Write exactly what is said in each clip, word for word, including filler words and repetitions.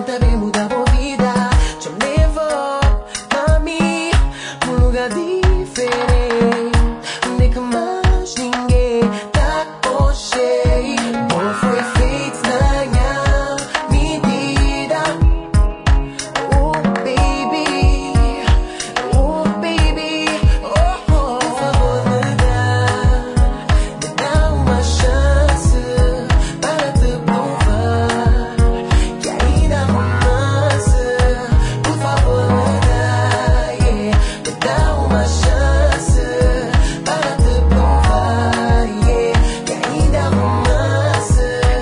tenta vir mudar a vida. Já me levou, mami, pra um lugar diferente, onde que mais ninguém tá hoje. Bom foi feito na minha medida. Oh baby, oh baby, oh, oh. Por favor, me dá, me dá uma chance para te provar que ainda há romance. Por favor, me dá, yeah, me dá uma chance para te provar, yeah, que ainda há romance.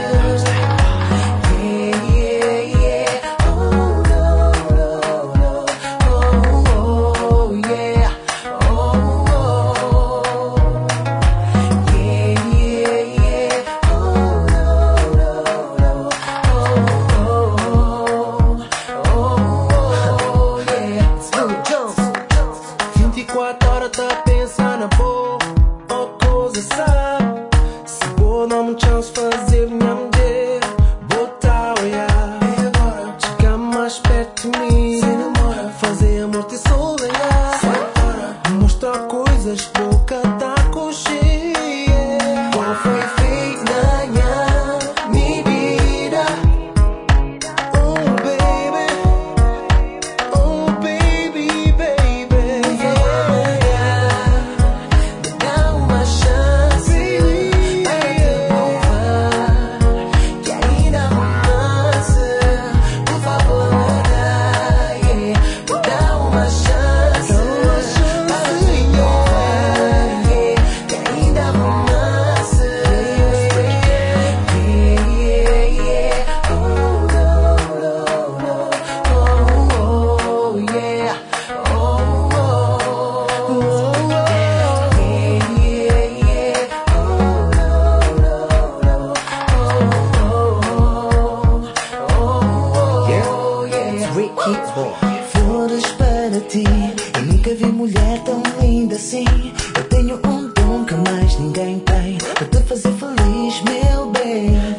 Yeah, yeah, yeah. Oh, no, no, no. Oh, oh, yeah. Oh, oh. Yeah, yeah, yeah. Oh, no, no, no. Oh, oh, oh, oh, yeah. Smooth Jones. vinte e quatro horas tá pensando, pô, ó coisa sabe. Se vou dar uma chance fazer minha mulher, botar o olhar. E agora? Chegar mais perto de mim, fazer amor te sonhar. Mostrar coisas pouca tá coxinha. Qual foi feito na minha medida? Oh baby, oh baby, baby, yeah. Me dá uma chance para te provar que ainda há romance. Por favor, me dá, yeah, me dá uma chance para te provar, yeah, que ainda há romance. Yeah, yeah, yeah. Oh, no, no, no. Oh, oh, yeah. Oh, oh, oh, yeah, yeah, yeah. Oh, no, no, no. Oh, oh, oh, oh, yeah. Ricky Boy. Flores para ti, eu nunca vi mulher tão linda assim. Eu tenho um dom que mais ninguém tem, para te fazer feliz, meu bem.